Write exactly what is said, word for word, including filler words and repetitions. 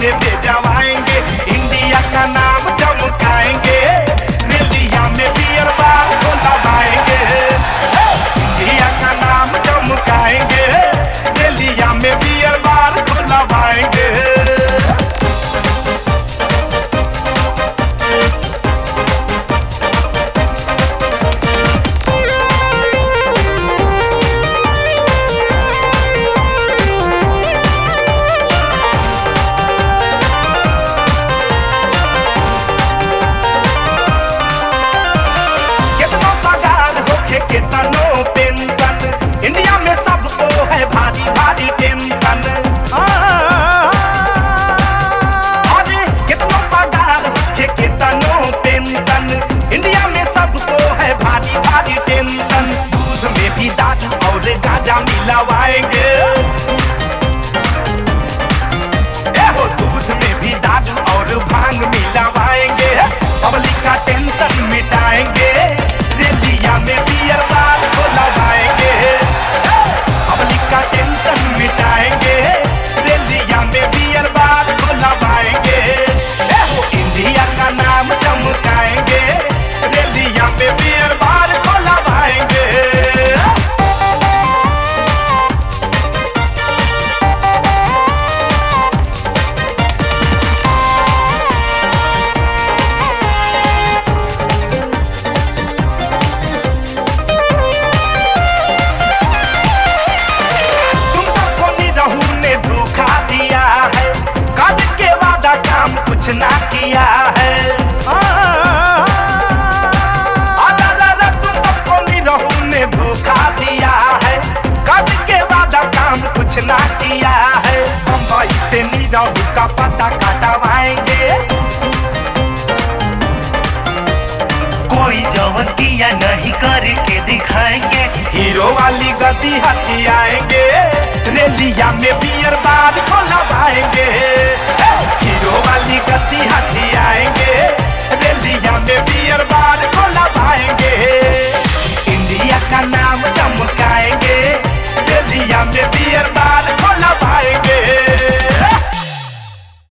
में भेजवाएंगे, इंडिया का नाम चमकाएंगे, रेलिया में बियर बार खुलवाएंगे। इंडिया का नाम चमकाएंगे, रेलिया में बियर बार खुलवाएंगे। कितनो पेंशन, इंडिया में सबको है भारी भारी टेंशन। अरे कितनो पगार के कितनो पेंशन, इंडिया में सबको है भारी भारी टेंशन। दूध में भी दारू और गांजा मिलवाएंगे, एहो दूध में भी दारू और भांग मिलवाएंगे। पब्लिक का टेंशन मिटाएंगे, रेलिया में बियर बार खुलवाएंगे। पब्लिक का टेंशन मिटाएंगे, रेलिया में बियर बार खुलवाएंगे। इंडिया का नाम चमकाएंगे, रेलिया में बियर बार खुलवाएंगे। कुछ ना किया है, तुम सबको निरहू ने धोखा दिया है। कद के वादा काम कुछ ना किया है, हम भाई से निरहू का पता कटवाएंगे। कोई जवन किया नहीं करके दिखाएंगे, हीरो वाली गति हथियाएंगे, रेलिया में बियर बार खुलवाएंगे। हीरो वाली गति हथियाएंगे, रेलिया में बियर बार खुलवाएंगे। इंडिया का नाम चमकाएंगे, रेलिया में बियर बार खुलवाएंगे।